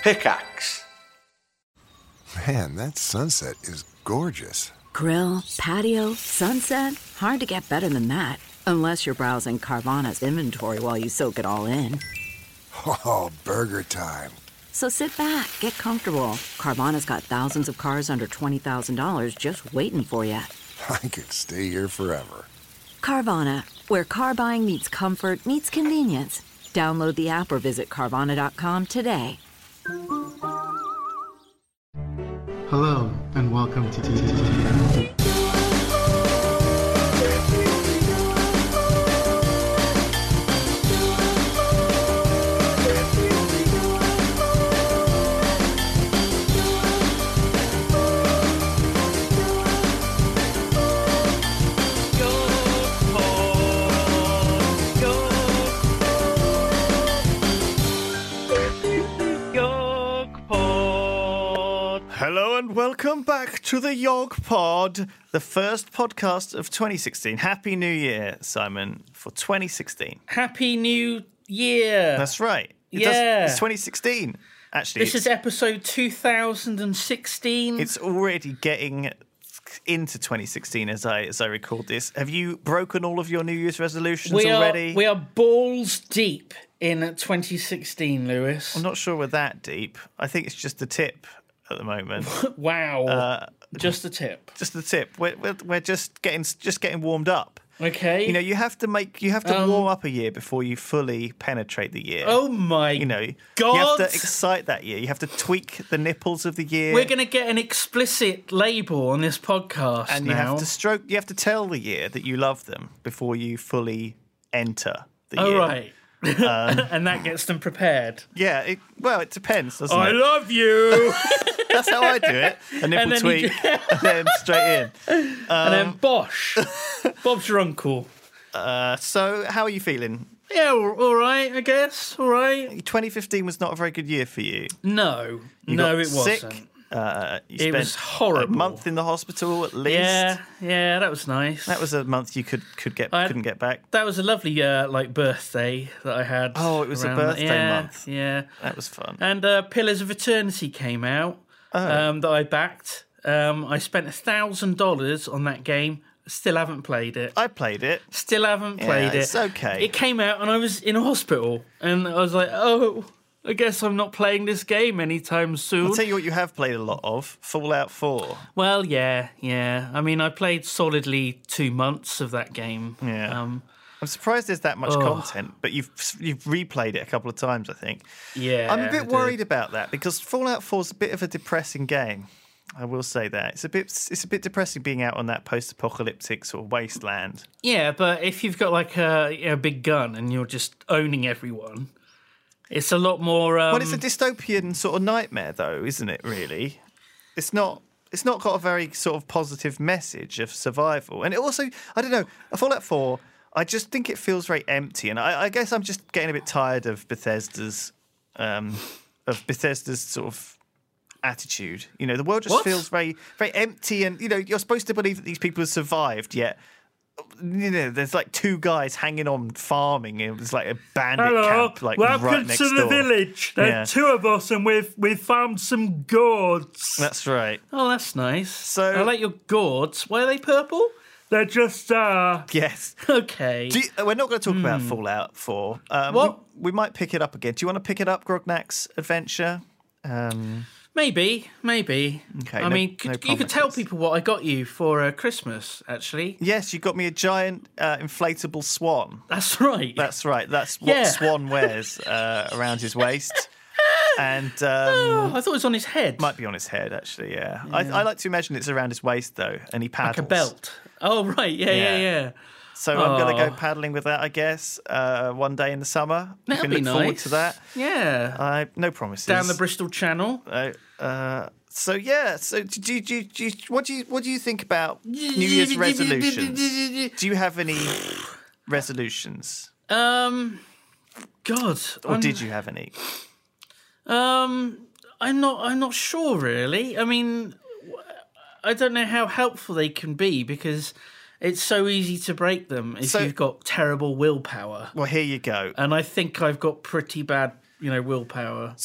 Pickaxe. Man, that sunset is gorgeous. Grill, patio, sunset. Hard to get better than that. Unless you're browsing Carvana's inventory while you soak it all in. Oh, burger time. So sit back, get comfortable. Carvana's got thousands of cars under $20,000 just waiting for you. I could stay here forever. Carvana, where car buying meets comfort meets convenience. Download the app or visit Carvana.com today. Hello, and welcome to Hello and welcome back to the Yog Pod, the first podcast of 2016. Happy New Year, Simon, for 2016. Happy New Year. That's right. Yeah. It's 2016. Actually, This is episode 2016. It's already getting into 2016 as I record this. Have you broken all of your New Year's resolutions already? We are balls deep in 2016, Lewis. I'm not sure we're that deep. I think it's just the tip at the moment. Wow. Just the tip. Just the tip. We're just getting warmed up. Okay. You know, you have to warm up a year before you fully penetrate the year. Oh my God. You have to excite that year. You have to tweak the nipples of the year. We're going to get an explicit label on this podcast and now. you have to tell the year that you love them before you fully enter the year. Oh, right. And that gets them prepared. Yeah, it depends, doesn't I it? love you. That's how I do it. A nipple then tweak, and then straight in. And then Bosh. Bob's your uncle. So, how are you feeling? Yeah, all right, I guess. All right. 2015 was not a very good year for you. No, You got it sick. wasn't. You It spent was horrible. A month in the hospital at least. Yeah, that was nice. That was a month you couldn't get back. That was a lovely birthday that I had. Oh, it was a around birthday month. Yeah, That was fun. and Pillars of Eternity came out that I backed. I spent $1,000 on that game. Still haven't played it. I played it. Still haven't played it. It's okay. It came out and I was in a hospital, and I was like, oh, I guess I'm not playing this game anytime soon. I'll tell you what you have played a lot of, Fallout 4. Well, yeah. I mean, I played solidly 2 months of that game. Yeah. I'm surprised there's that much content, but you've replayed it a couple of times, I think. Yeah. I'm a bit worried about that because Fallout 4 is a bit of a depressing game. I will say that. It's a bit depressing being out on that post-apocalyptic sort of wasteland. Yeah, but if you've got like a big gun and you're just owning everyone, it's a lot more. Well, it's a dystopian sort of nightmare, though, isn't it? Really, it's not got a very sort of positive message of survival, and it also, I don't know, Fallout 4. I just think it feels very empty, and I guess I'm just getting a bit tired of Bethesda's sort of attitude. You know, the world just feels very, very empty, and you know, you're supposed to believe that these people have survived, yet. You know, there's like two guys hanging on farming. It was like a bandit camp, like right next door. Welcome to the village. There's two of us, and we've found some gourds. That's right. Oh, that's nice. So I like your gourds. Why are they purple? They're just yes. Okay. We're not going to talk about Fallout 4. What? We might pick it up again. Do you want to pick it up, Grognak's adventure? Maybe. Okay, I mean, no you could tell promises. people what I got you for Christmas, actually. Yes, you got me a giant inflatable swan. That's right. That's right. That's what Swan wears around his waist. And I thought it was on his head. might be on his head, actually, yeah. I like to imagine it's around his waist, though, and he paddles. Like a belt. Oh, right. Yeah. So I'm going to go paddling with that, I guess, one day in the summer. You That'd can be look forward nice. to that. Yeah. No promises. Down the Bristol Channel. So what do you think about New Year's resolutions? Do you have any resolutions? God. Or did you have any? I'm not sure really. I mean, I don't know how helpful they can be because it's so easy to break them if you've got terrible willpower. Well, here you go. And I think I've got pretty bad, willpower. So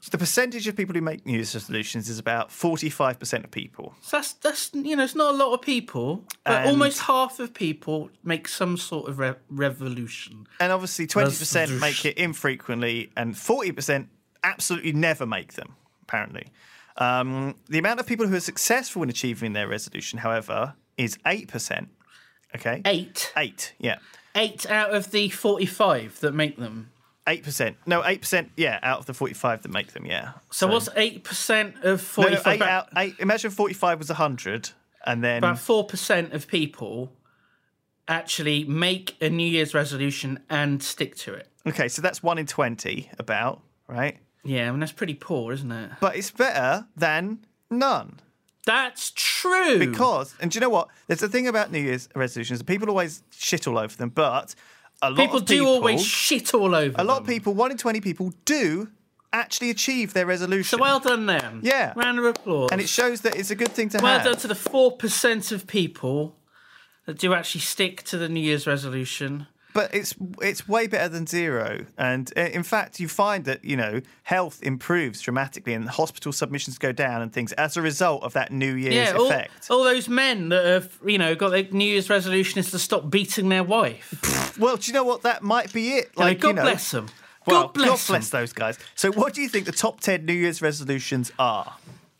the percentage of people who make New Year's resolutions is about 45% of people. So that's it's not a lot of people, but And- almost half of people make some sort of revolution. And obviously 20% make it infrequently and 40% absolutely never make them, apparently. The amount of people who are successful in achieving their resolution, however, is 8%. Okay? 8 yeah. 8 out of the 45 that make them. 8%. No, 8%, yeah, out of the 45 that make them, yeah. So what's 8% of 45? Imagine 45 was 100, and then... About 4% of people actually make a New Year's resolution and stick to it. Okay, so that's 1 in 20, about, right? Yeah, I mean, that's pretty poor, isn't it? But it's better than none. That's true. Because, and do you know what? There's the thing about New Year's resolutions, people always shit all over them, but a lot People of people... do always shit all over A lot them. of people, 1 in 20 people, do actually achieve their resolution. So well done them. Yeah. Round of applause. And it shows that it's a good thing to well have. done to the 4% of people that do actually stick to the New Year's resolution. But it's way better than zero. And in fact, you find that, health improves dramatically and hospital submissions go down and things as a result of that New Year's effect. All those men that have, got their New Year's resolution is to stop beating their wife. Well, do you know what? That might be it. God bless them. Well, God bless them. those guys. So what do you think the top 10 New Year's resolutions are?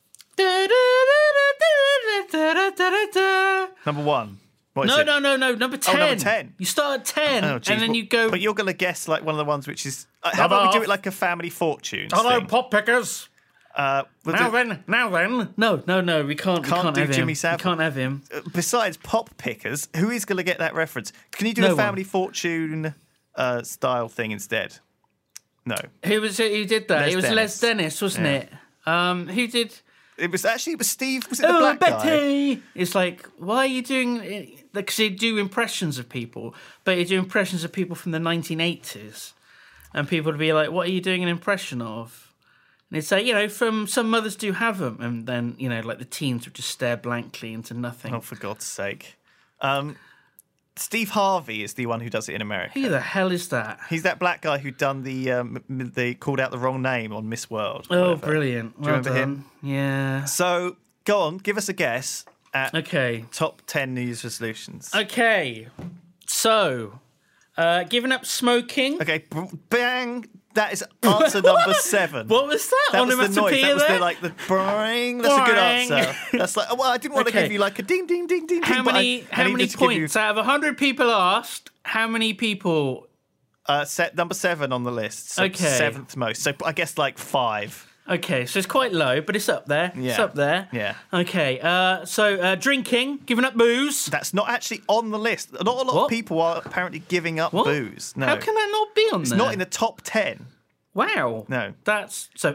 Number 1. What is it? No. Number 10. Oh, number 10. You start at 10, Oh, geez. and then you go... But you're going to guess like one of the ones which is... how about we do it like a family fortune thing? pop pickers. Now then. No, we can't do have him. Jimmy Savile. We can't have him. Besides pop pickers, who is going to get that reference? Can you do No a family fortune style thing instead? No. Who was it who did that? Les It was Dennis. Les Dennis, wasn't it? Who did... It was Steve. Was it the black guy? Betty! It's like, why are you doing... Because he'd do impressions of people, but he'd do impressions of people from the 1980s. And people would be like, what are you doing an impression of? And he'd say, from some mothers do have them. And then, like the teens would just stare blankly into nothing. Oh, for God's sake. Steve Harvey is the one who does it in America. Who the hell is that? He's that black guy who done they called out the wrong name on Miss World. Oh, brilliant. Do you remember done. him? Yeah. So, go on, give us a guess at Okay. top 10 New Year's resolutions. Okay. So, giving up smoking. Okay, bang! That is answer number 7. What was that? That was the noise. That was there? the bang. That's a good Boing. answer. That's like, well, I didn't want to Okay. give you like a ding, ding, ding, ding, ding. How but many I needed to give you- points out of 100 people asked? How many people? Set number 7 on the list. So Okay. 7th most. So I guess like 5. Okay, so it's quite low, but it's up there. It's Yeah. up there. Yeah. Okay, so drinking, giving up booze. That's not actually on the list. Not a lot What? of people are apparently giving up What? booze. No. How can that not be on It's there? not in the top 10. Wow. No. That's so.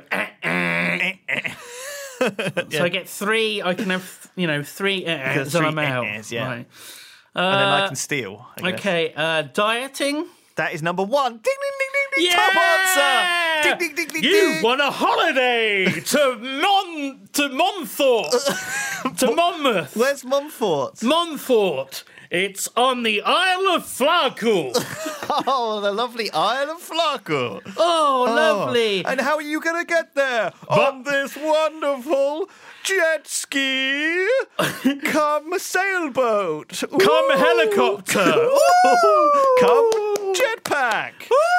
So I get 3. I can have 3. Because So I'm 3 out. yeah. Right. And then I can steal. I guess. Okay, dieting. That is number 1. Ding, ding, ding, ding, ding. Yeah! Top answer. Ding, ding, ding, ding, You ding. won a holiday to Monthorpe, to Monmouth. Where's Montfort? Montfort. It's on the Isle of Flarkle. Oh, the lovely Isle of Flarkle. Oh, lovely. And how are you going to get there? On this wonderful jet ski, come sailboat, Come helicopter. come jetpack.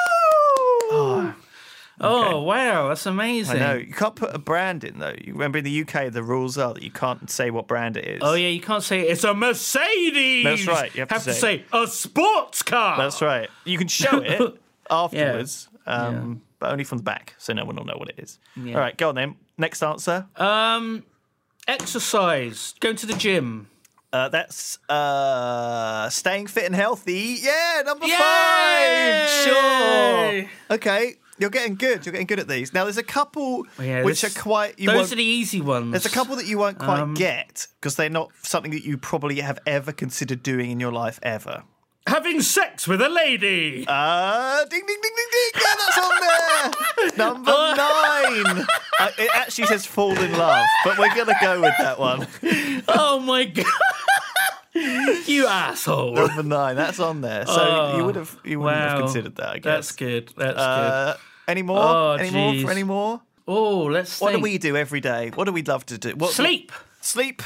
Oh, wow, that's amazing. I know. You can't put a brand in, though. You remember in the UK, the rules are that you can't say what brand it is. Oh, yeah, you can't say it's a Mercedes. That's right, you have to to say- say a sports car. That's right. You can show it afterwards, but only from the back, so no one will know what it is. Yeah. All right, go on then. Next answer. Exercise, going to the gym. That's staying fit and healthy. Yeah, number Yay! 5. Sure. Okay, you're getting good. You're getting good at these. Now, there's a couple which are quite... Those are the easy ones. There's a couple that you won't quite get because they're not something that you probably have ever considered doing in your life ever. Having sex with a lady. Ding, ding, ding, ding, ding. Yeah, that's on there. Number 9. It actually says fall in love, but we're going to go with that one. Oh, my God. You asshole. Number 9, that's on there. So you wouldn't have considered that, I guess. That's good. That's good. Any more? Oh, any more? jeez. For any more? Oh, let's What do think. we do every day? What do we love to do? Sleep. Sleep.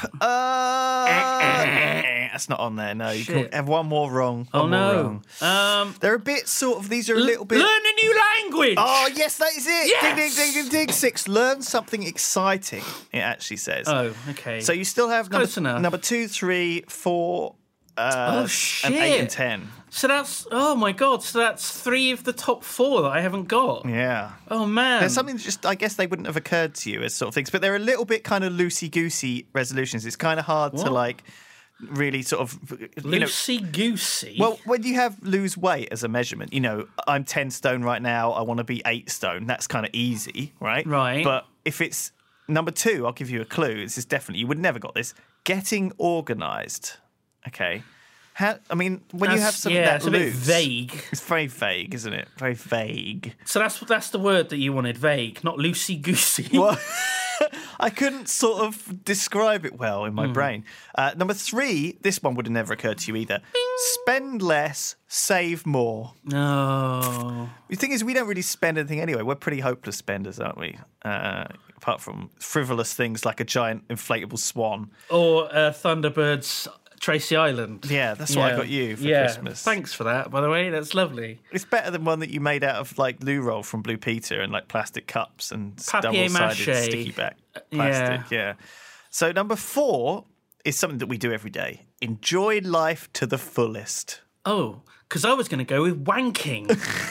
That's not on there. No, you can Shit. have one more wrong. Oh One more no. wrong. They're a bit sort of. These are a little bit. Learn a new language. Oh yes, that is it. Yes! Ding, ding, ding, ding, ding. 6. Learn something exciting. It actually says. Oh, okay. So you still have Close enough. number 2, 3, 4, and 8 shit. and 10. So that's my god. So that's 3 of the top 4 that I haven't got. Yeah. Oh man. There's something that just, I guess they wouldn't have occurred to you as sort of things, but they're a little bit kind of loosey-goosey resolutions. It's kind of hard to like really sort of, loosey goosey. Well, when you have lose weight as a measurement, I'm 10 stone right now, I want to be 8 stone. That's kind of easy, right? Right. But if it's number 2, I'll give you a clue. This is definitely, you would never got this. Getting organised. Okay. When you have something that it's a loose, bit vague. it's very vague, isn't it? Very vague. So that's the word that you wanted, vague, not loosey goosey. Well, I couldn't sort of describe it well in my brain. Number 3, this one would have never occurred to you either. Spend less, save more. No. The thing is, we don't really spend anything anyway. We're pretty hopeless spenders, aren't we? Apart from frivolous things like a giant inflatable swan. Or Thunderbird's Tracy Island. Yeah, that's what I got you for Christmas. Thanks for that, by the way. That's lovely. It's better than one that you made out of like loo roll from Blue Peter and like plastic cups and double-sided Papier-mâché. sticky back plastic. Yeah. So number 4 is something that we do every day. Enjoy life to the fullest. Oh, because I was going to go with wanking.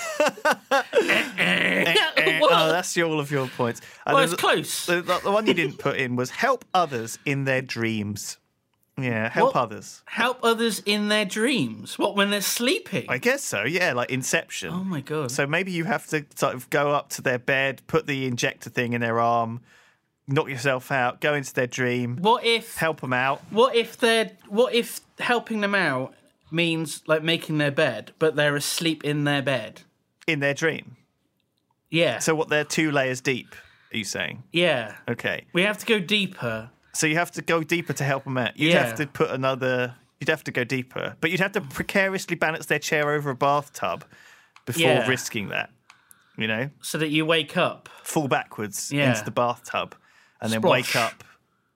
Oh, that's all of your points. Well, it's close. The one you didn't put in was help others in their dreams. Yeah, help others. Help others in their dreams. What, when they're sleeping? I guess so, yeah, like Inception. Oh, my God. So maybe you have to sort of go up to their bed, put the injector thing in their arm, knock yourself out, go into their dream, What if help them out. What if helping them out means like making their bed, but they're asleep in their bed? In their dream. Yeah. So what, they're 2 layers deep, are you saying? Yeah. Okay. We have to go deeper. So you have to go deeper to help them out. You'd Yeah. have to put you'd have to go deeper. But you'd have to precariously balance their chair over a bathtub before Yeah. risking that, So that you wake up. Fall backwards Yeah. into the bathtub and then Splosh. wake up.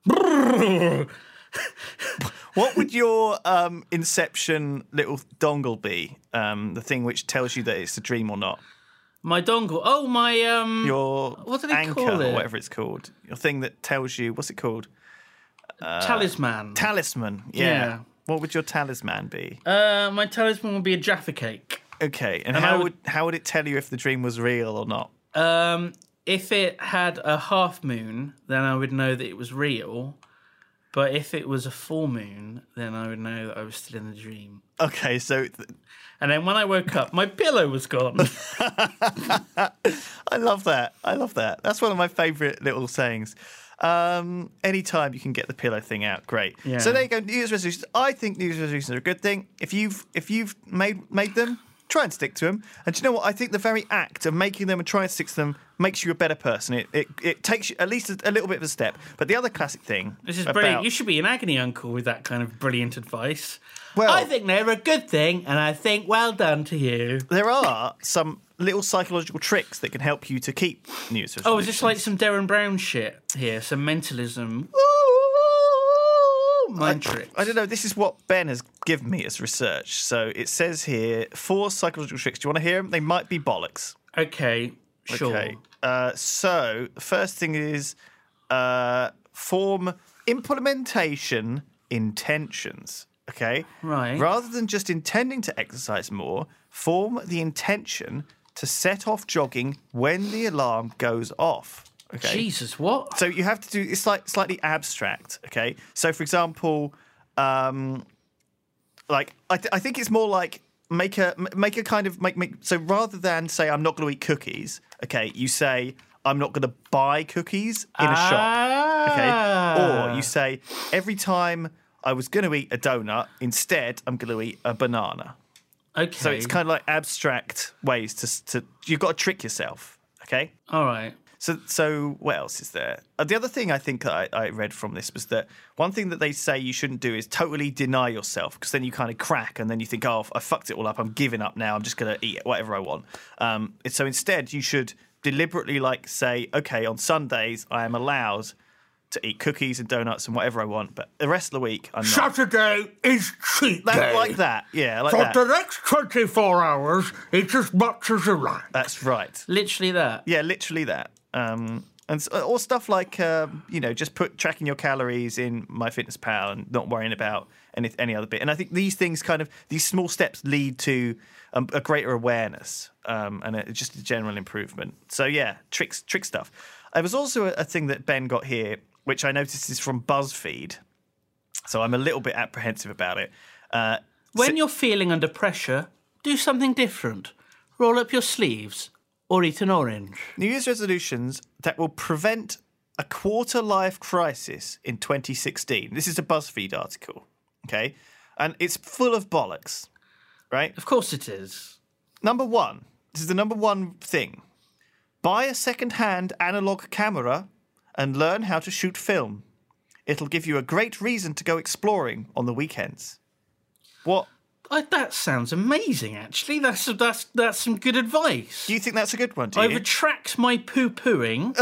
What would your Inception little dongle be? The thing which tells you that it's a dream or not? My dongle. Oh, my Your what do they anchor call it? or whatever it's called. Your thing that tells you, what's it called? talisman. Talisman. Yeah. What would your talisman be? My talisman would be a Jaffa cake. Okay, and I how would it tell you if the dream was real or not? If it had a half moon, then I would know that it was real. But if it was a full moon, then I would know that I was still in the dream. Okay, so And then when I woke up, my pillow was gone. I love that. That's one of my favourite little sayings. Anytime you can get the pillow thing out, great. Yeah. So there you go. New Year's resolutions. I think New Year's resolutions are a good thing. If you've made them, try and stick to them. And do you know what? I think the very act of making them and trying to stick to them makes you a better person. It takes you at least a little bit of a step. But the other classic thing, This is brilliant. You should be an agony uncle with that kind of brilliant advice. Well, I think they're a good thing, and I think well done to you. there are some little psychological tricks that can help you to keep New Year's resolutions. Oh, is this like some Darren Brown shit here? Some mentalism? Mind tricks. I don't know. This is what Ben has given me as research. So it says here 4 psychological tricks. Do you want to hear them? They might be bollocks. Okay, sure. Okay. So the first thing is form implementation intentions. Okay. Right. Rather than just intending to exercise more, form the intention to set off jogging when the alarm goes off. Okay. Jesus, what? So you have to do it's like slightly abstract, okay? So for example, like I think it's more like make a kind of make so rather than say I'm not going to eat cookies, okay? You say I'm not going to buy cookies in a shop, okay? Or you say every time I was going to eat a donut, instead I'm going to eat a banana. Okay. So it's kind of like abstract ways to you've got to trick yourself, okay? All right. So what else is there? The other thing I think I read from this was that one thing that they say you shouldn't do is totally deny yourself, because then you kind of crack and then you think, oh, I fucked it all up. I'm giving up now. I'm just going to eat whatever I want. So instead, you should deliberately like say, okay, on Sundays I am allowed to eat cookies and donuts and whatever I want, but the rest of the week I'm not. Saturday is cheat day. Like that, yeah, like For that. the next 24 hours, eat as much as you like. That's right. Literally that. Yeah, literally that. Or stuff like, just tracking your calories in MyFitnessPal and not worrying about any other bit. And I think these things these small steps lead to a greater awareness and just a general improvement. So yeah, trick stuff. There was also a thing that Ben got here, which I noticed is from BuzzFeed. So I'm a little bit apprehensive about it. When you're feeling under pressure, do something different. Roll up your sleeves or eat an orange. New Year's resolutions that will prevent a quarter-life crisis in 2016. This is a BuzzFeed article, okay? And it's full of bollocks, right? Of course it is. Number one, this is the number one thing. Buy a second-hand analog camera and learn how to shoot film. It'll give you a great reason to go exploring on the weekends. What? That sounds amazing, actually. That's some good advice. Do you think that's a good one, do I you? retract my poo-pooing.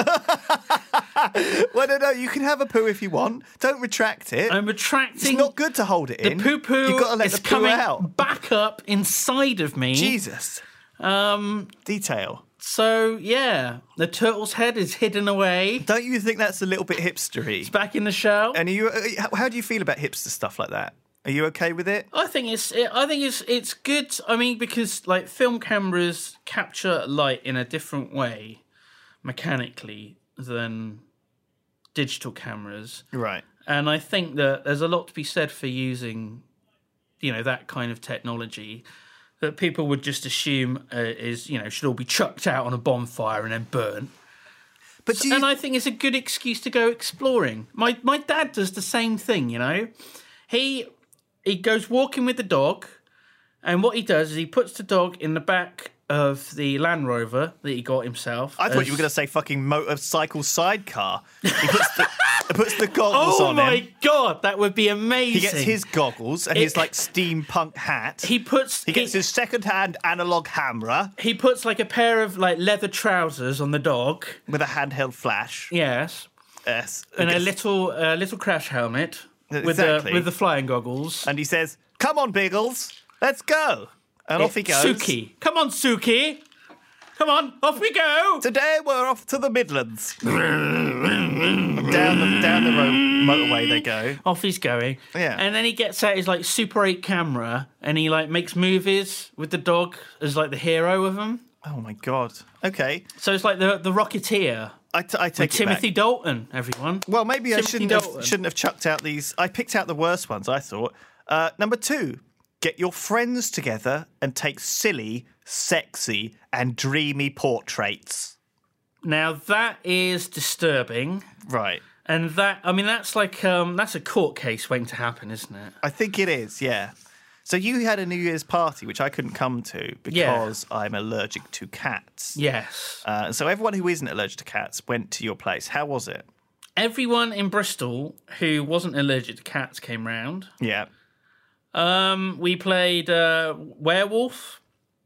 Well, no, you can have a poo if you want. Don't retract it. I'm retracting. It's not good to hold it in. The poo-poo You've got to let is the poo coming out. back up inside of me. Jesus. Detail. So, yeah, the turtle's head is hidden away. Don't you think that's a little bit hipstery? It's back in the shell. And how do you feel about hipster stuff like that? Are you okay with it? I think it's good. I mean, because like film cameras capture light in a different way mechanically than digital cameras. Right. And I think that there's a lot to be said for using, that kind of technology that people would just assume should all be chucked out on a bonfire and then burnt. But And I think it's a good excuse to go exploring. My dad does the same thing, He goes walking with the dog, and what he does is he puts the dog in the back of the Land Rover that he got himself. I thought you were going to say fucking motorcycle sidecar. He puts the goggles on him. Oh my God, that would be amazing. He gets his goggles and his like steampunk hat. He gets his second-hand analog camera. He puts like a pair of like leather trousers on the dog with a handheld flash. Yes. Yes. And a little crash helmet Exactly. with the flying goggles. And he says, "Come on, Biggles, let's go." And off he goes. Suki. Come on, Suki. Come on, off we go. Today we're off to the Midlands. down the road motorway they go. Off he's going. Yeah. And then he gets out his like Super 8 camera and he like makes movies with the dog as like the hero of them. Oh my God. Okay. So it's like the Rocketeer. I take with it Timothy back. Dalton, everyone. Well, maybe Timothy I Dalton. shouldn't have chucked out these. I picked out the worst ones, I thought. Number 2, get your friends together and take silly, sexy, and dreamy portraits. Now that is disturbing. Right. And that's like that's a court case waiting to happen, isn't it? I think it is, yeah. So you had a New Year's party, which I couldn't come to because I'm allergic to cats. Yes. So everyone who isn't allergic to cats went to your place. How was it? Everyone in Bristol who wasn't allergic to cats came round. Yeah. We played Werewolf.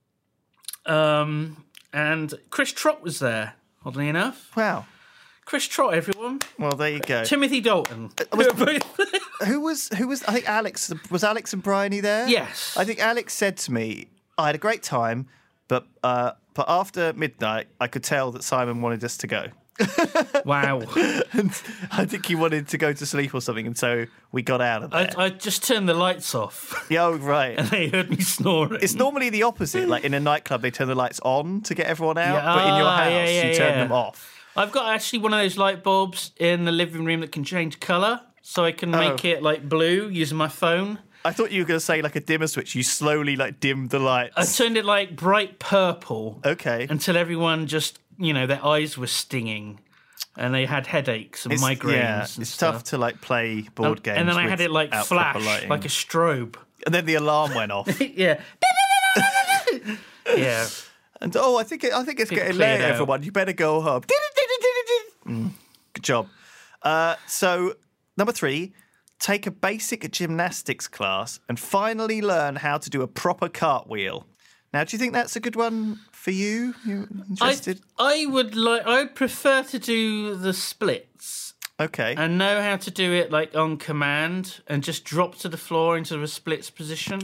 And Chris Trott was there, oddly enough. Wow. Chris Trott, everyone. Well, there you go. Timothy Dalton. Who was? I think Alex. Was Alex and Bryony there? Yes. I think Alex said to me, "I had a great time, but after midnight, I could tell that Simon wanted us to go." Wow. And I think he wanted to go to sleep or something, and so we got out of there. I just turned the lights off. Yeah, oh, right. And they heard me snoring. It's normally the opposite. Like in a nightclub, they turn the lights on to get everyone out, but in your house, you turn them off. I've got actually one of those light bulbs in the living room that can change colour, so I can make it like blue using my phone. I thought you were going to say like a dimmer switch. You slowly like dimmed the lights. I turned it like bright purple. Okay. Until everyone just, their eyes were stinging. And they had headaches and migraines. Yeah, and it's stuff. tough to like play board games. And then I had it like without flash, proper lighting. like a strobe. And then the alarm went off. Yeah. Yeah. And I think it's getting late, everyone. You better go home. Good job. So number 3, take a basic gymnastics class and finally learn how to do a proper cartwheel. Now, do you think that's a good one for you? You interested? I'd prefer to do the splits. Okay. And know how to do it like on command and just drop to the floor into a splits position.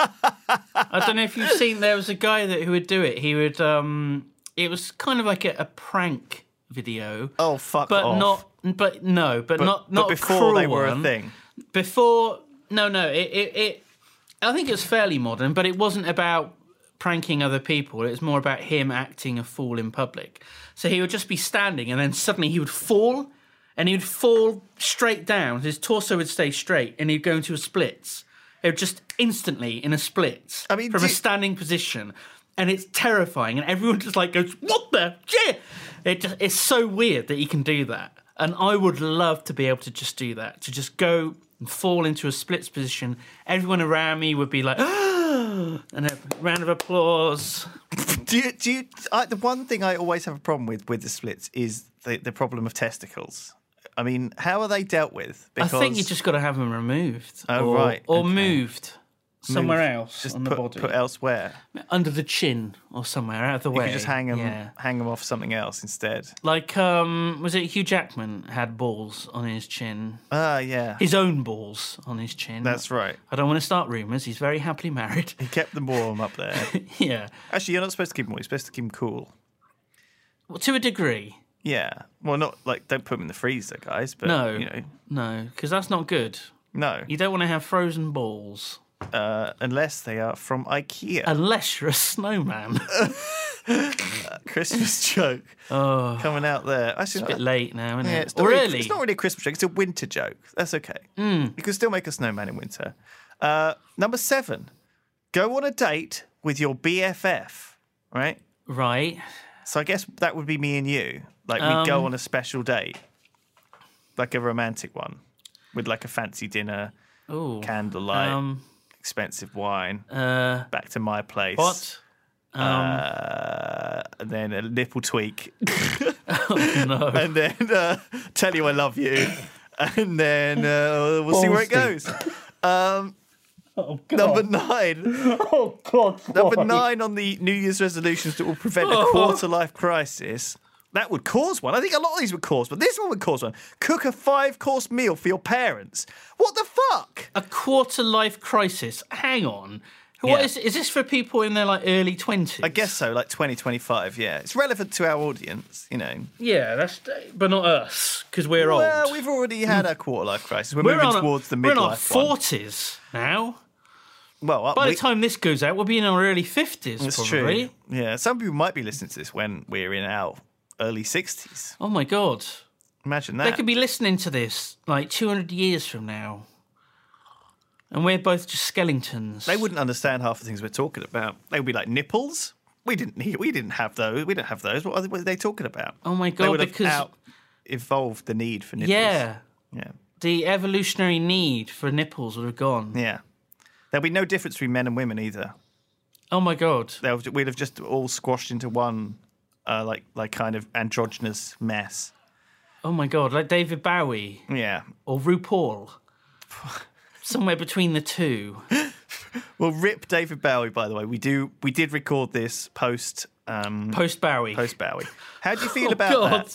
I don't know if you've seen, there was a guy who would do it. He would, it was kind of like a prank video. Oh, fuck but off. But not before they were one. a thing. Before, no, I think it was fairly modern, but it wasn't about pranking other people. It was more about him acting a fool in public. So he would just be standing and then suddenly he would fall. And he would fall straight down. His torso would stay straight, and he'd go into a splits. It would just instantly in a splits from a standing position, and it's terrifying. And everyone just like goes, "What the shit?" It's so weird that he can do that. And I would love to be able to just do that, to just go and fall into a splits position. Everyone around me would be like, "Ah!" and a round of applause. The one thing I always have a problem with the splits is the problem of testicles. I mean, how are they dealt with? Because I think you just got to have them removed. Oh, right. Or moved somewhere else just on the body. Put elsewhere. Under the chin or somewhere, out of the way. You could just hang them off something else instead. Like, was it Hugh Jackman had balls on his chin? Yeah. His own balls on his chin. That's right. I don't want to start rumours. He's very happily married. He kept them warm up there. Yeah. Actually, you're not supposed to keep them warm. You're supposed to keep them cool. Well, to a degree. Yeah. Well, not like, don't put them in the freezer, guys. But, No, because that's not good. No. You don't want to have frozen balls. Unless they are from IKEA. Unless you're a snowman. Christmas joke coming out there. Actually, it's a bit late now, isn't it? It's not really a Christmas joke. It's a winter joke. That's okay. You can still make a snowman in winter. Number 7. Go on a date with your BFF, right? Right. So I guess that would be me and you. Like, we go on a special date. Like a romantic one. With like a fancy dinner, candlelight, expensive wine, back to my place. What? And then a nipple tweak. Oh, no. And then tell you I love you. And then we'll see where it goes. Number 9. Oh, God. Number 9 on the New Year's resolutions that will prevent a quarter-life crisis. That would cause one. I think a lot of these would cause one. This one would cause one. Cook a 5-course meal for your parents. What the fuck? A quarter-life crisis. Hang on. What is this for people in their early 20s? I guess so, like 2025, yeah. It's relevant to our audience, you know. Yeah, but not us, because we're old. Well, we've already had our quarter-life crisis. We're moving towards the midlife one. We're in our 40s now. Well, by the time this goes out, we'll be in our early 50s, that's probably. True. Yeah, some people might be listening to this when we're in our early 60s. Oh, my God. Imagine that. They could be listening to this 200 years from now. And we're both just skeletons. They wouldn't understand half the things we're talking about. They would be like, nipples? We didn't have those. We don't have those. What are they talking about? Oh, my God. They would have evolved the need for nipples. Yeah. Yeah. The evolutionary need for nipples would have gone. Yeah. There'll be no difference between men and women either. Oh, my God. We'd have just all squashed into one, like kind of androgynous mess. Oh, my God. Like David Bowie. Yeah. Or RuPaul. Somewhere between the two. Well, rip David Bowie, by the way. We did record this post Bowie. Post Bowie. How do you feel about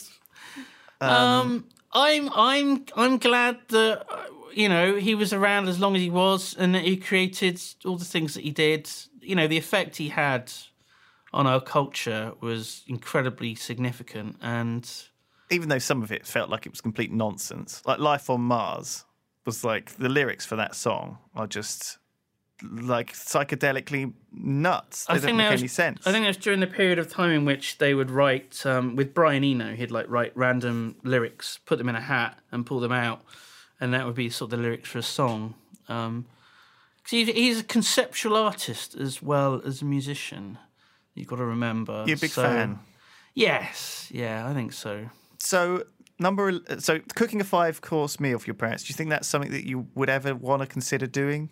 that? I'm glad that he was around as long as he was, and that he created all the things that he did. You know, the effect he had on our culture was incredibly significant, and even though some of it felt like it was complete nonsense, like Life on Mars was like, the lyrics for that song are just like psychedelically nuts. They don't make any sense. I think that was during the period of time in which they would write, with Brian Eno, he'd write random lyrics, put them in a hat and pull them out, and that would be sort of the lyrics for a song. Because he's a conceptual artist as well as a musician. You've got to remember. You're a big fan. Yes, yeah, I think so. So cooking a 5-course meal for your parents, do you think that's something that you would ever want to consider doing?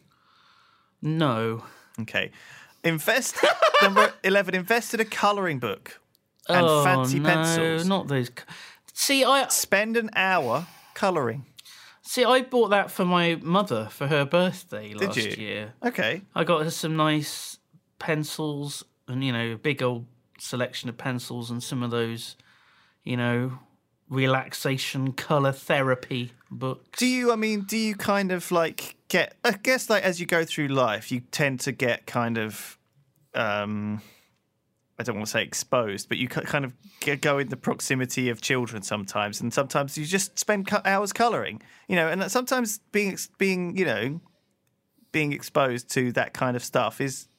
No. Okay. Number 11, invest in a colouring book and fancy pencils. No, not those. Spend an hour colouring. See, I bought that for my mother for her birthday last year. year. Okay. I got her some nice pencils and, a big old selection of pencils and some of those, relaxation colour therapy books. Do you kind of like get, I guess like as you go through life, you tend to get kind of, I don't want to say exposed, but you kind of go in the proximity of children sometimes, and sometimes you just spend hours colouring, and sometimes being exposed to that kind of stuff is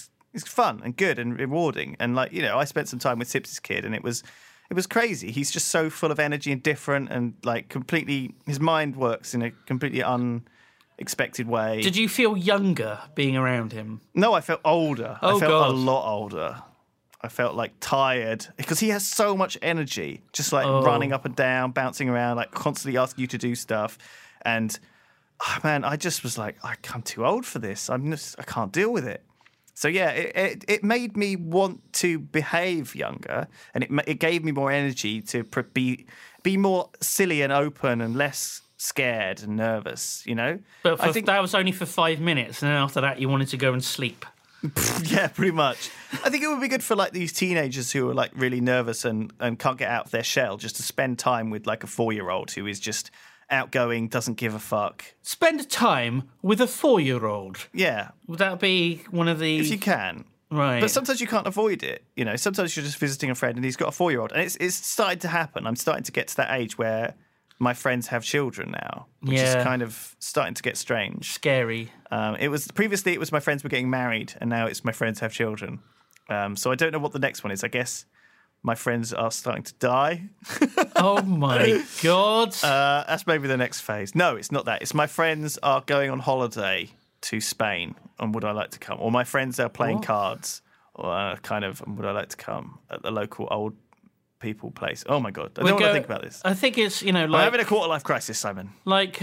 fun and good and rewarding. And like, I spent some time with Sips' kid, and it was crazy. He's just so full of energy and different, and like completely, his mind works in a completely unexpected way. Did you feel younger being around him? No, I felt older. Oh, I felt God. a lot older. I felt like tired because he has so much energy, just like running up and down, bouncing around, like constantly asking you to do stuff. And man, I just was like, I'm too old for this. I can't deal with it. So yeah, it made me want to behave younger, and it gave me more energy to be more silly and open and less scared and nervous. But I think that was only for 5 minutes, and then after that, you wanted to go and sleep. Yeah, pretty much. I think it would be good for like these teenagers who are like really nervous and can't get out of their shell, just to spend time with like a 4-year-old who is just outgoing, doesn't give a fuck. Spend time with a 4-year-old. Yeah. Would that be one of the... If you can. Right. But sometimes you can't avoid it. Sometimes you're just visiting a friend and he's got a 4-year-old. And it's starting to happen. I'm starting to get to that age where my friends have children now, which is kind of starting to get strange. Scary. Previously it was my friends were getting married, and now it's my friends have children. So I don't know what the next one is. I guess my friends are starting to die. Oh my God. That's maybe the next phase. No, it's not that. It's my friends are going on holiday to Spain, and would I like to come? Or my friends are playing cards, or would I like to come at the local old people place? Oh my God. I don't want to think about this. I think it's, like... I'm having a quarter-life crisis, Simon. Like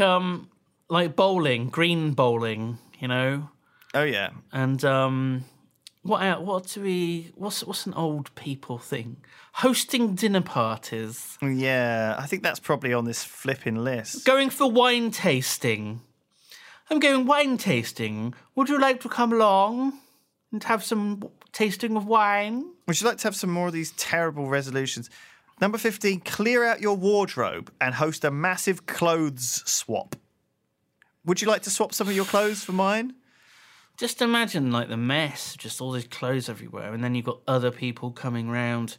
bowling, green bowling, Oh, yeah. And what's an old people thing? Hosting dinner parties. Yeah, I think that's probably on this flipping list. Going for wine tasting. I'm going wine tasting. Would you like to come along and have some tasting of wine? Would you like to have some more of these terrible resolutions? Number 15, clear out your wardrobe and host a massive clothes swap. Would you like to swap some of your clothes for mine? Just imagine, like, the mess, just all these clothes everywhere, and then you've got other people coming round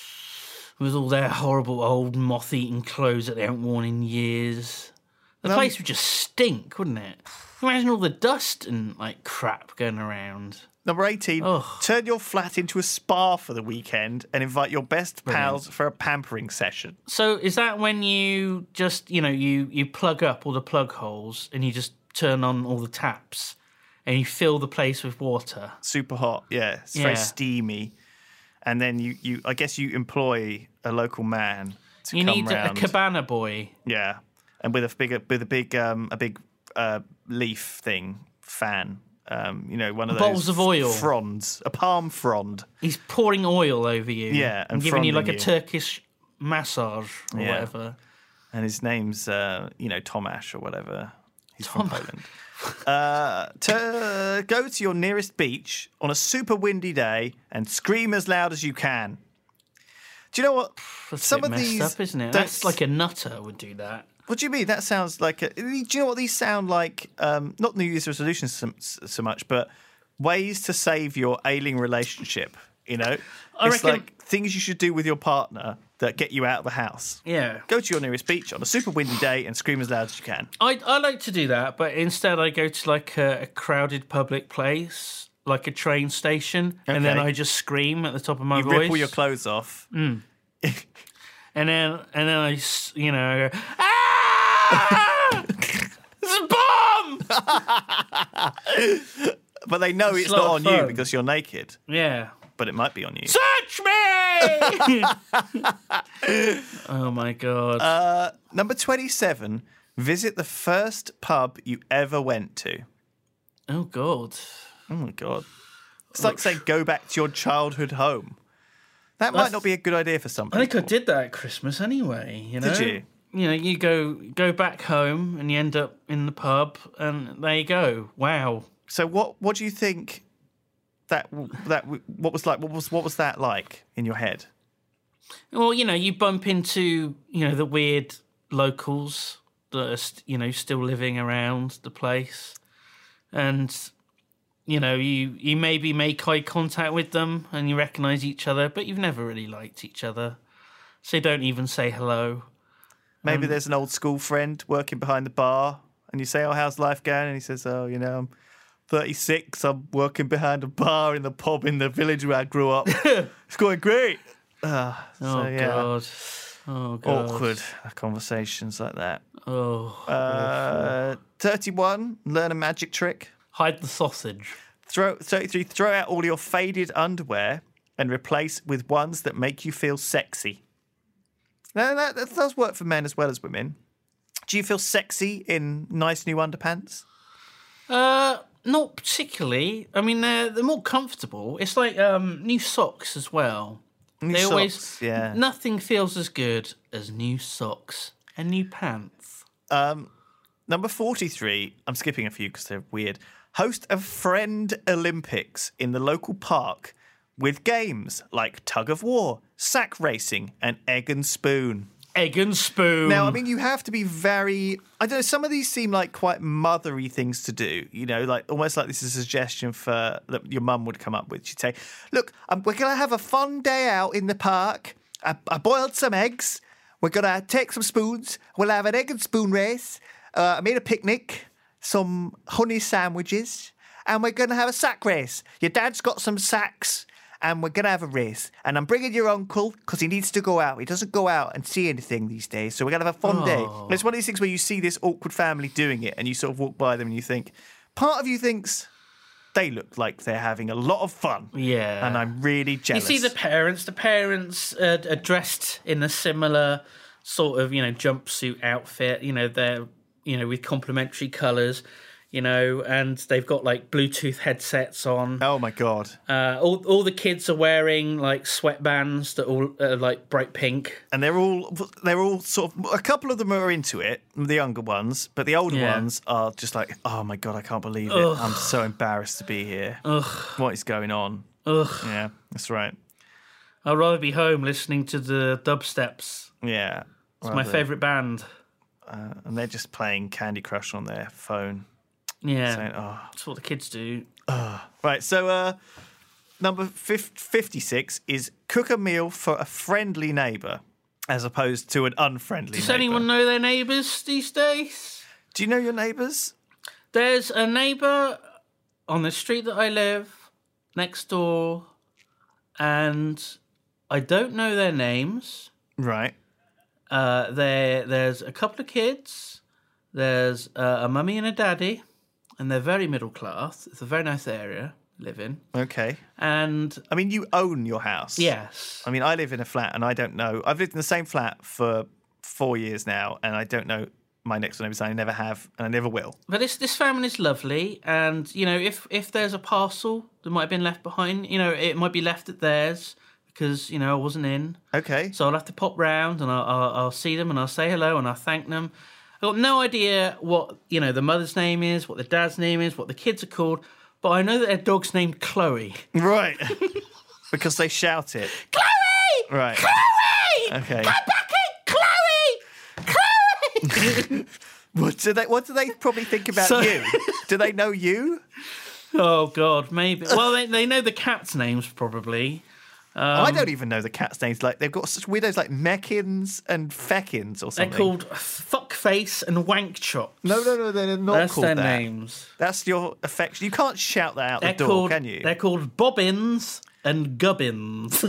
with all their horrible old moth-eaten clothes that they haven't worn in years. The place would just stink, wouldn't it? Imagine all the dust and, like, crap going around. Number 18, turn your flat into a spa for the weekend and invite your best pals for a pampering session. So is that when you just, you plug up all the plug holes and you just turn on all the taps and you fill the place with water? Super hot, yeah. It's very steamy. And then you I guess you employ a local man to come round. You need a cabana boy. Yeah. And with a big leaf thing, fan. One of those bottles of oil, fronds, a palm frond. He's pouring oil over you, and giving you like a Turkish massage or whatever. And his name's Tomasz or whatever. He's from Poland. Go to your nearest beach on a super windy day and scream as loud as you can. Do you know what? That's some of these up, isn't it? That's like a nutter would do that. What do you mean? That sounds like... do you know what these sound like? Not New Year's resolutions so much, but ways to save your ailing relationship, I reckon... like things you should do with your partner that get you out of the house. Yeah. Go to your nearest beach on a super windy day and scream as loud as you can. I like to do that, but instead I go to like a crowded public place, like a train station, and then I just scream at the top of my voice. You rip all your clothes off. And then I go, ah! There's a bomb! But they know it's not on you because you're naked. Yeah. But it might be on you. Search me! Oh, my God. Number 27, visit the first pub you ever went to. Oh, God. Oh, my God. It's like saying go back to your childhood home. That might not be a good idea for some people. I think I did that at Christmas anyway, Did you? You go back home and you end up in the pub and there you go. Wow. So what do you think what was that like in your head? Well, you bump into, the weird locals that are, still living around the place. And, you maybe make eye contact with them and you recognise each other, but you've never really liked each other. So you don't even say hello. Maybe there's an old school friend working behind the bar and you say, oh, how's life going? And he says, oh, I'm 36. I'm working behind a bar in the pub in the village where I grew up. It's going great. God. Oh, God. Awkward conversations like that. Oh. 31, learn a magic trick. Hide the sausage. 33, throw out all your faded underwear and replace with ones that make you feel sexy. Now, that does work for men as well as women. Do you feel sexy in nice new underpants? Not particularly. I mean, they're more comfortable. It's like new socks as well. Nothing feels as good as new socks and new pants. Number 43, I'm skipping a few because they're weird. Host a friend Olympics in the local park with games like tug of war, sack racing, and egg and spoon. Egg and spoon. Now, I mean, you have to be very... I don't know, some of these seem like quite mothery things to do, like almost like this is a suggestion that your mum would come up with. She'd say, look, we're going to have a fun day out in the park. I boiled some eggs. We're going to take some spoons. We'll have an egg and spoon race. I made a picnic, some honey sandwiches, and we're going to have a sack race. Your dad's got some sacks. And we're going to have a race. And I'm bringing your uncle because he needs to go out. He doesn't go out and see anything these days. So we're going to have a fun day. And it's one of these things where you see this awkward family doing it and you sort of walk by them and you think, part of you thinks they look like they're having a lot of fun. Yeah. And I'm really jealous. You see the parents. The parents are dressed in a similar sort of, jumpsuit outfit. They're, with complementary colours. And they've got like Bluetooth headsets on. Oh my God! All the kids are wearing like sweatbands that all are like bright pink, and they're all sort of. A couple of them are into it, the younger ones, but the older ones are just like, oh my God, I can't believe it! Ugh. I'm so embarrassed to be here. Ugh. What is going on? Ugh. Yeah, that's right. I'd rather be home listening to the dubsteps. Yeah, it's my favourite band, and they're just playing Candy Crush on their phone. Yeah, saying, that's what the kids do. Right, so number 56 is cook a meal for a friendly neighbour as opposed to an unfriendly neighbour. Does anyone know their neighbours these days? Do you know your neighbours? There's a neighbour on the street that I live next door, and I don't know their names. Right. There's a couple of kids. There's a mummy and a daddy. And they're very middle class. It's a very nice area to live in. Okay. And I mean, you own your house. Yes. I mean, I live in a flat and I don't know. I've lived in the same flat for 4 years now and I don't know my next door neighbours. I never have and I never will. But this family's lovely. And, if there's a parcel that might have been left behind, it might be left at theirs because, I wasn't in. Okay. So I'll have to pop round and I'll see them and I'll say hello and I'll thank them. I've got no idea what, the mother's name is, what the dad's name is, what the kids are called, but I know that their dog's named Chloe. Right. Because they shout it. Chloe! Right. Chloe! Okay. Come back in! Chloe! Chloe! What do they probably think about you? Do they know you? Oh, God, maybe. Well, they know the cat's names, probably. I don't even know the cat's names. Like they've got such weirdos like Meckins and Feckins or something. They're called Fuckface and Wankchop. No, they're not That's called their that. Names. That's your affection. You can't shout that out the door, can you? They're called Bobbins and Gubbins.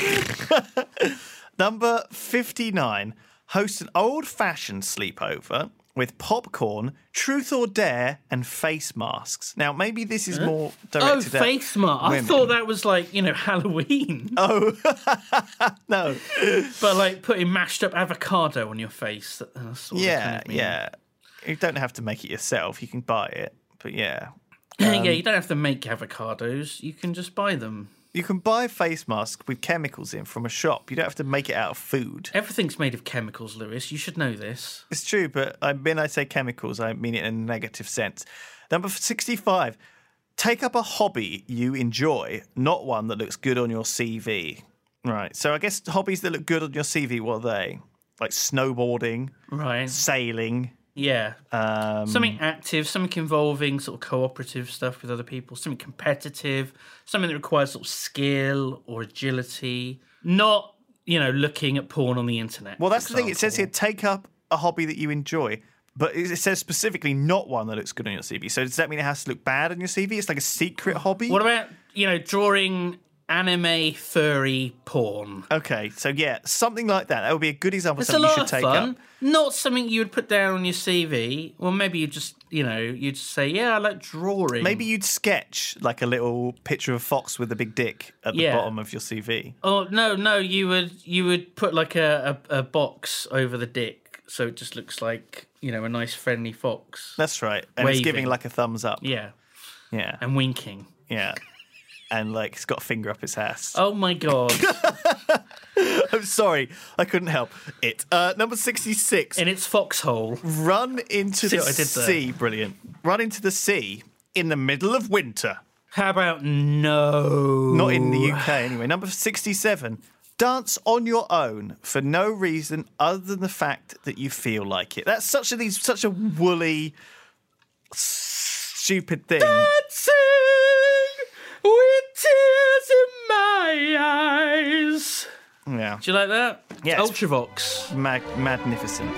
Number 59. Host an old-fashioned sleepover with popcorn, truth or dare, and face masks. Now, maybe this is more directed at face mask. I thought that was like, Halloween. Oh, no. But like putting mashed up avocado on your face. Yeah. You don't have to make it yourself. You can buy it. But yeah. Yeah, you don't have to make avocados. You can just buy them. You can buy a face mask with chemicals in from a shop. You don't have to make it out of food. Everything's made of chemicals, Lewis. You should know this. It's true, but when I say chemicals, I mean it in a negative sense. Number 65. take up a hobby you enjoy, not one that looks good on your CV. Right. So I guess hobbies that look good on your CV, what are they? Like snowboarding, Right. sailing. Yeah. Something active, something involving sort of cooperative stuff with other people, something competitive, something that requires sort of skill or agility, not, looking at porn on the internet. Well, that's for the thing. It says here, example. take up a hobby that you enjoy. But it says specifically not one that looks good on your CV. So does that mean it has to look bad on your CV? It's like a secret hobby? What about, drawing anime furry porn? Okay, so yeah, something like that. That would be a good example of It's a something you lot should of take fun. up. Not something you would put down on your CV. Well, maybe you just, you'd say, yeah, I like drawing. Maybe you'd sketch like a little picture of a fox with a big dick at the Yeah. bottom of your CV. Oh no, you would put like a box over the dick, so it just looks like a nice friendly fox. That's right. And it's giving Waving. like a thumbs up. Yeah, Yeah. and winking. Yeah. And like it's got a finger up its ass. Oh my god! I'm sorry, I couldn't help it. Number 66. In its foxhole. Run into See the what I did there? sea. Brilliant. Run into the sea in the middle of winter. How about no? Not in the UK anyway. Number 67. Dance on your own for no reason other than the fact that you feel like it. That's such a woolly, stupid thing. Dancing with tears in my eyes. Yeah. Do you like that? Yes. Ultravox. Magnificent.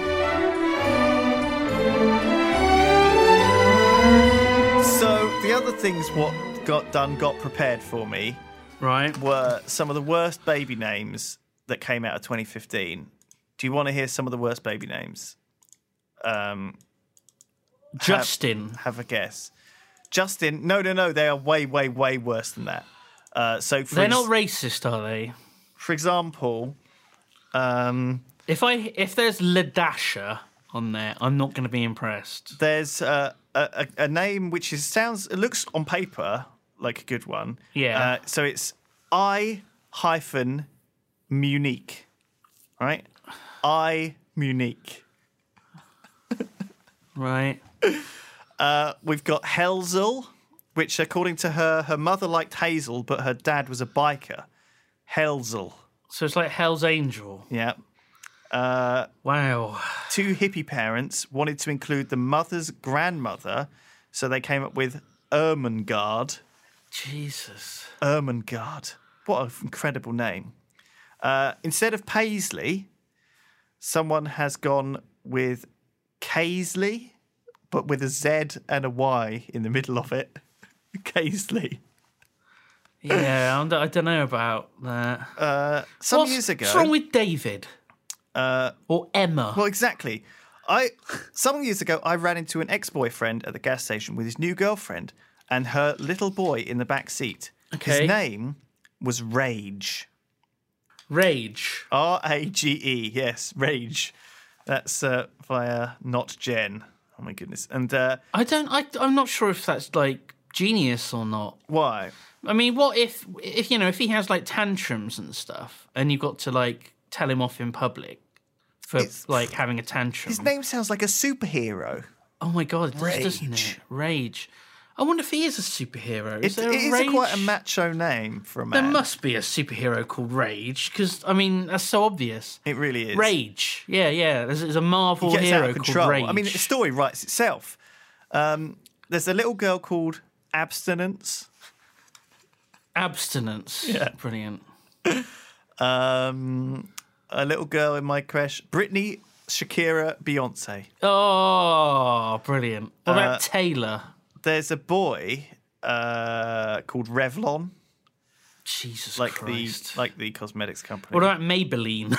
So the other things what got prepared for me Right. were some of the worst baby names that came out of 2015. Do you want to hear some of the worst baby names? Justin. Have a guess. Justin, no, they are way, way, way worse than that. So They're not racist, are they? for example, If there's Ladasha on there, I'm not going to be impressed. there's a name which it looks on paper like a good one. Yeah. So it's I-Munique, right? I-Munique. Right. We've got Helzel, which according to her mother liked Hazel, but her dad was a biker. Helzel, So it's like Hell's Angel. yeah. Wow. Two hippie parents wanted to include the mother's grandmother, so they came up with Ermengarde. Jesus. Ermengarde. What an incredible name. Instead of Paisley, someone has gone with Kaisley, but with a Z and a Y in the middle of it. Kaisley. Yeah, I don't know about that. Some years ago. What's wrong with David? Or Emma? Well, exactly. Some years ago, I ran into an ex-boyfriend at the gas station with his new girlfriend and her little boy in the back seat. Okay. His name was Rage. Rage. Rage, yes, Rage. That's via Not Jen. Oh my goodness. And I'm not sure if that's like genius or not. why? I mean, what if he has like tantrums and stuff, and you've got to like tell him off in public for like having a tantrum? His name sounds like a superhero. Oh my god, it does, doesn't Rage. it? Rage. I wonder if he is a superhero. Is It there a is Rage? quite a macho name for a There man. must be a superhero called Rage, because I mean that's so obvious. It really is. Rage. Yeah. There's a Marvel He gets hero out of control. called Rage. I mean, the story writes itself. There's a little girl called Abstinence. Abstinence. Yeah. Brilliant. A little girl in my creche, Britney, Shakira, Beyonce. Oh, brilliant. What about Taylor? There's a boy called Revlon, Jesus like Christ. the cosmetics company. What about Maybelline?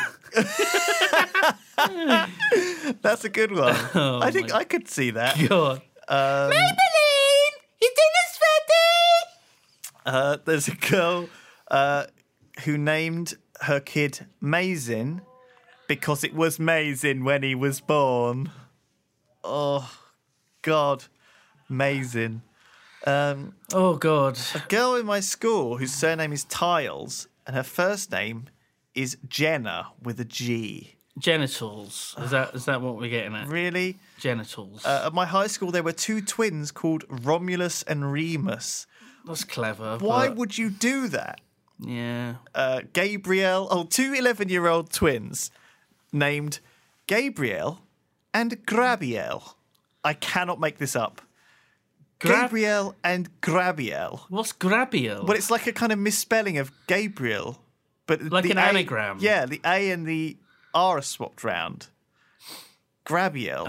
That's a good one. Oh I think I could see that. God. Maybelline, your dinner's ready. there's a girl who named her kid Mazin because it was Mazin when he was born. Oh, God. Mazin. Oh God. A girl in my school whose surname is Tiles and her first name is Jenna with a G. Genitals. Is that what we're getting at? Really? Genitals. At my high school, there were two twins called Romulus and Remus, That's clever. Why but- would you do that? Yeah. Gabriel, two 11-year-old twins named Gabriel and Grabiel. I cannot make this up. Gabriel and Grabiel. What's Grabiel? But it's like a kind of misspelling of Gabriel. But Like the an A- anagram. Yeah, the A and the R are swapped round. Grabiel.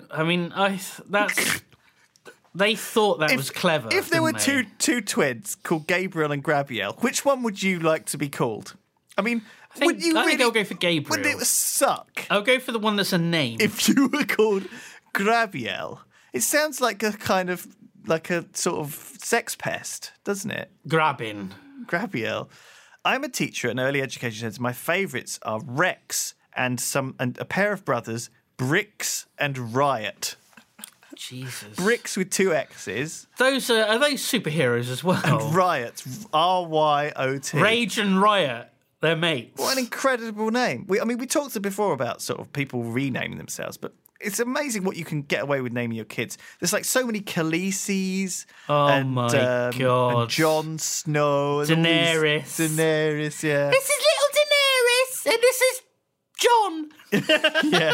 They thought that was clever. If there were didn't they? two twins called Gabriel and Grabiel, which one would you like to be called? I mean, would you I think really? I'll go for Gabriel. Wouldn't it suck I'll go for the one that's a name. if you were called Grabiel? It sounds like a kind of like a sort of sex pest, doesn't it? Grabbing. Grabiel. I'm a teacher at an early education centre. My favourites are Rex and a pair of brothers, Bricks and Riot. Jesus. Bricks with 2 X's. Those are those superheroes as well? And Riot, R-Y-O-T. Rage and Riot. They're mates. What an incredible name. We talked before about sort of people renaming themselves, but it's amazing what you can get away with naming your kids. There's like so many Khaleesi's and, my God. and Jon Snow. And Daenerys. Daenerys, yeah. This is little Daenerys, and this is John.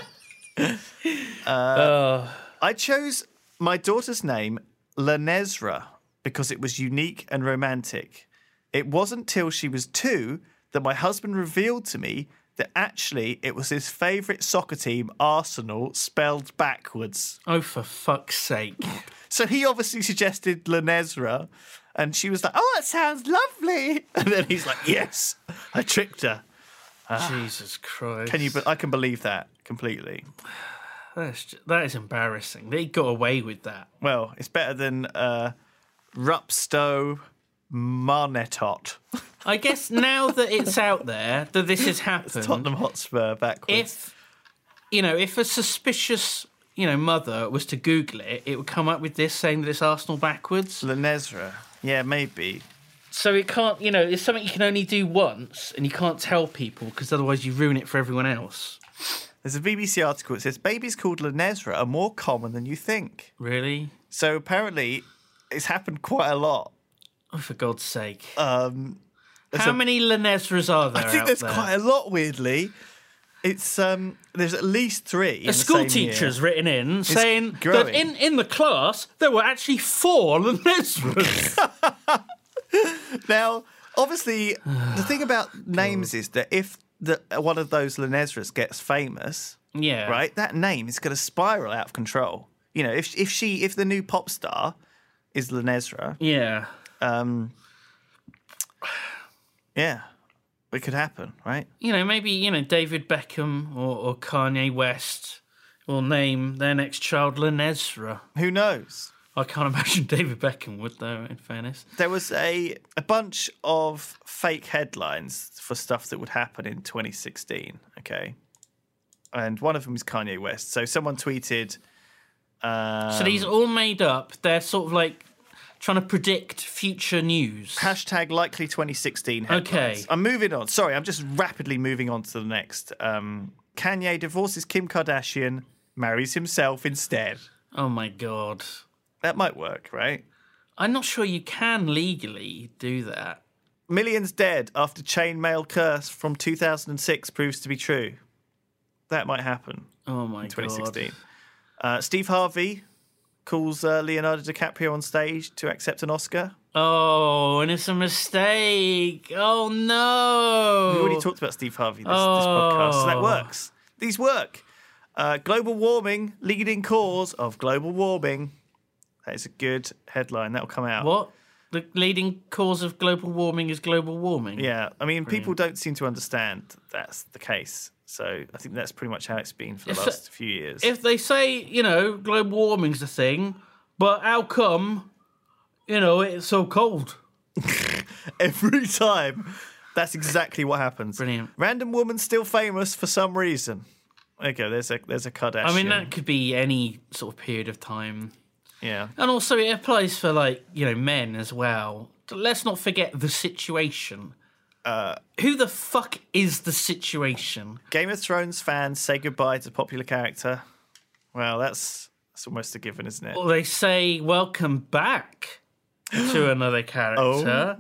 Yeah. I chose my daughter's name, Lanezra, because it was unique and romantic. It wasn't till she was 2 that my husband revealed to me that actually it was his favourite soccer team, Arsenal, spelled backwards. Oh, for fuck's sake. So he obviously suggested Lanezra, and she was like, oh, that sounds lovely. And then he's like, yes, I tricked her. Jesus Christ. I can believe that completely. That is embarrassing. They got away with that. Well, it's better than Rupstow Marnetot. I guess now that it's out there, that this has happened, Tottenham Hotspur backwards. if a suspicious, mother was to Google it, it would come up with this saying that it's Arsenal backwards. Lanezra. Yeah, maybe. So it can't, it's something you can only do once, and you can't tell people because otherwise you ruin it for everyone else. There's a BBC article that says babies called Lanezra are more common than you think. Really? So apparently it's happened quite a lot. Oh, for God's sake. How many Lanezras are there I think out there's there? quite a lot, weirdly. It's there's at least 3. A school teacher's written in saying that growing. in the class there were actually 4 Lanezras. Now, obviously, the thing about names is that if one of those Lanezras gets famous, Yeah. right, that name is going to spiral out of control. If the new pop star is Lanezra, Yeah. yeah, it could happen, right? Maybe, David Beckham or Kanye West will name their next child Lanezra. Who knows? I can't imagine David Beckham would, though, in fairness. There was a bunch of fake headlines for stuff that would happen in 2016, okay? And one of them is Kanye West. So someone tweeted... So these are all made up. They're sort of like trying to predict future news. Hashtag likely 2016 headlines. Okay. I'm moving on. Sorry, I'm just rapidly moving on to the next. Kanye divorces Kim Kardashian, marries himself instead. Oh, my God. That might work, right? I'm not sure you can legally do that. Millions dead after chainmail curse from 2006 proves to be true. That might happen Oh, my in 2016. God. Steve Harvey calls Leonardo DiCaprio on stage to accept an Oscar. Oh, and it's a mistake. Oh, no. We already talked about Steve Harvey this podcast, so that works. These work. Global warming, leading cause of global warming. That is a good headline. That'll come out. What? The leading cause of global warming is global warming? Yeah. I mean, people don't seem to understand that's the case. So I think that's pretty much how it's been for the last few years. If they say, global warming's the thing, but how come, it's so cold? Every time. That's exactly what happens. Brilliant. Random woman still famous for some reason. There you go. There's a Kardashian. I mean, that could be any sort of period of time. Yeah. And also it applies for, men as well. Let's not forget the situation. Who the fuck is the situation? Game of Thrones fans say goodbye to popular character. Well, that's almost a given, isn't it? Well, they say welcome back to another character.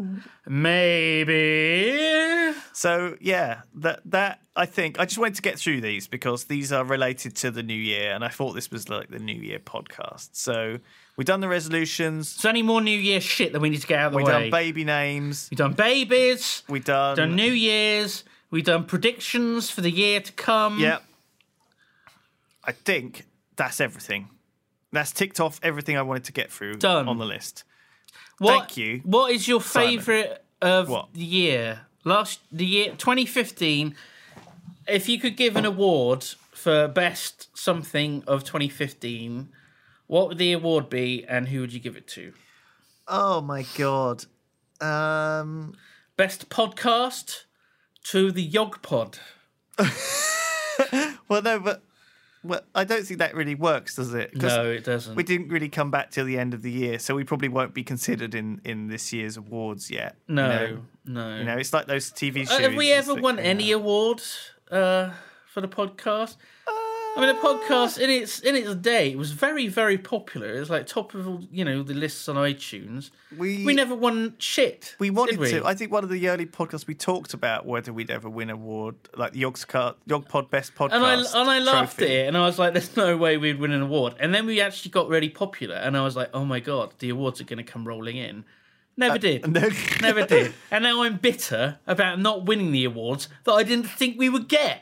Maybe. So yeah, that I think I just wanted to get through these because these are related to the new year, and I thought this was like the New Year podcast. So we've done the resolutions. There's only more New Year shit that we need to get out of the way. We've done baby names. We've done babies. We've done New Year's. We've done predictions for the year to come. Yep. I think that's everything. That's ticked off everything I wanted to get through on the list. Thank you. What is your favourite of What? the year? The year 2015. If you could give an award for best something of 2015, what would the award be, and who would you give it to? Oh my god. Best podcast to the Yog Pod. Well, no, but I don't think that really works, does it? 'Cause No, it doesn't. we didn't really come back till the end of the year, so we probably won't be considered in this year's awards yet. No. You know, it's like those TV shows. Have we ever won any awards for the podcast? I mean, the podcast in its day it was very, very popular. It was like top of all, the lists on iTunes. We never won shit. We wanted did we? to. I think one of the early podcasts we talked about whether we'd ever win an award, like the Yogpod Best Podcast. And I laughed trophy. at it, and I was like, "There's no way we'd win an award." And then we actually got really popular, and I was like, "Oh my god, the awards are going to come rolling in." Never did. No. Never did. And now I'm bitter about not winning the awards that I didn't think we would get.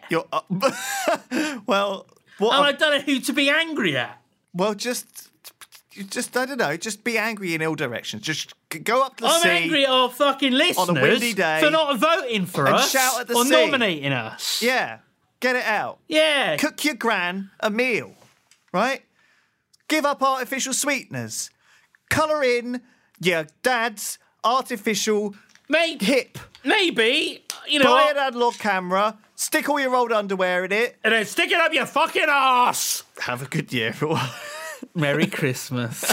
Well, And I don't know who to be angry at. Well, just I don't know. Just be angry in all directions. Just go up to the sea. I'm angry at our fucking listeners on a windy day for not voting for and us shout at the or sea. nominating us. Yeah, get it out. Yeah. Cook your gran a meal, right? Give up artificial sweeteners. Colour in your dad's artificial hip. Maybe, Buy an analog camera. Stick all your old underwear in it. and then stick it up your fucking ass. Have a good year, everyone. Merry Christmas.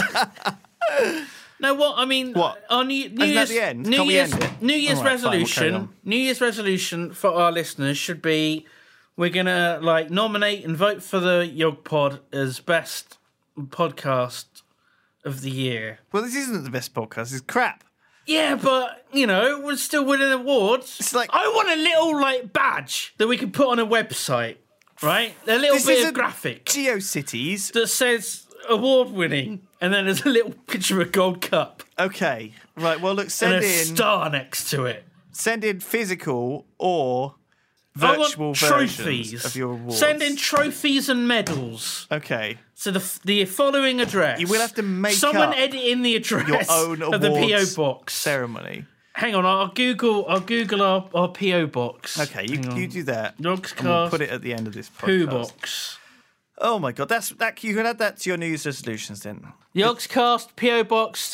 No, what I mean, What? Our New Isn't that Year's, the end? New Can't we Year's, end it? New Year's All right, fine, we'll carry resolution. on. New Year's resolution for our listeners should be: we're gonna nominate and vote for the Yog Pod as best podcast of the year. Well, this isn't the best podcast. It's crap. Yeah, but we're still winning awards. It's like- I want a little badge that we can put on a website, right? A little This bit of isn't graphic GeoCities. that says award winning, and then there's a little picture of a gold cup Okay, right. Well, look, and send a in star next to it. physical or I want virtual trophies versions of your awards. Send in trophies and medals. Okay. So the following address. You will have to make someone up edit in the address your own of the awards PO box. ceremony. Hang on, I'll Google our PO box. Okay, you do that. Yogscast And we'll put it at the end of this podcast. Poo box. Oh my god, that you can add that to your New Year's resolutions then. Yogscast PO Box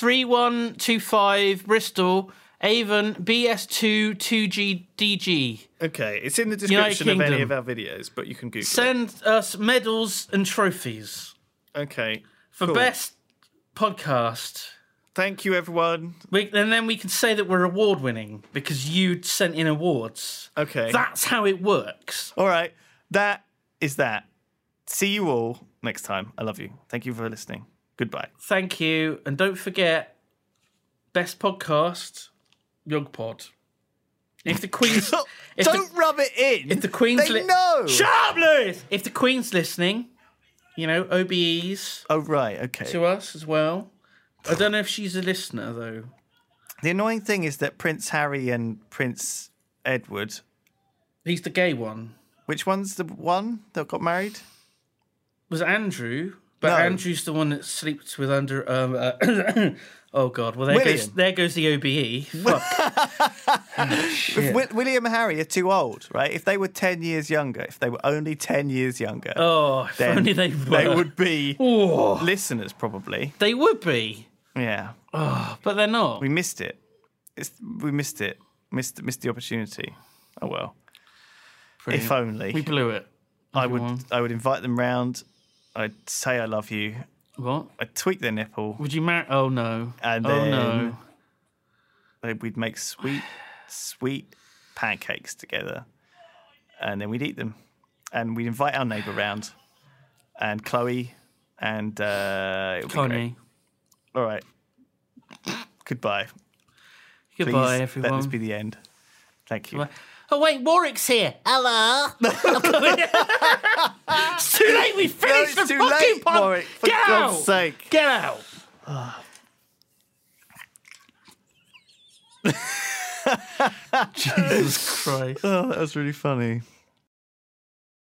3125 Bristol Avon BS2 2GDG. Okay, it's in the description of United any Kingdom. of our videos, but you can Google it. Send us medals and trophies Okay. for cool. best podcast. Thank you, everyone. And then we can say that we're award winning because you sent in awards. Okay. That's how it works. All right. That is that. See you all next time. I love you. Thank you for listening. Goodbye. Thank you. And don't forget, best podcast, Yogpod. If the Queen's... Don't rub it in. If the Queen's... They know. Shut up, Lewis! If the Queen's listening, OBEs Oh, right. Okay. to us as well. I don't know if she's a listener, though. The annoying thing is that Prince Harry and Prince Edward, He's the gay one. which one's the one that got married? Was Andrew... But No. Andrew's the one that sleeps with under... oh, God. Well, William. there goes the OBE. Fuck. If William and Harry are too old, right? If they were 10 years younger, if they were only 10 years younger, Oh, if then only they were. they would be Oh, listeners, probably. they would be. Yeah. But they're not. We missed it. We missed it. Missed the opportunity. Oh, well. Brilliant. If only. We blew it. I would invite them round. I'd say I love you. What? I'd tweak their nipple. Would you marry? Oh, no. And Oh, then no. we'd make sweet pancakes together. And then we'd eat them. And we'd invite our neighbour round. And Chloe. And it would be great. Connie. All right. Goodbye. Goodbye, Please everyone. let this be the end. Thank you. Oh, wait, Warwick's here. Hello. It's too late. We finished it's the too fucking late, pod. Warwick, for Get God's out. sake. Get out. Jesus Christ. Oh, that was really funny.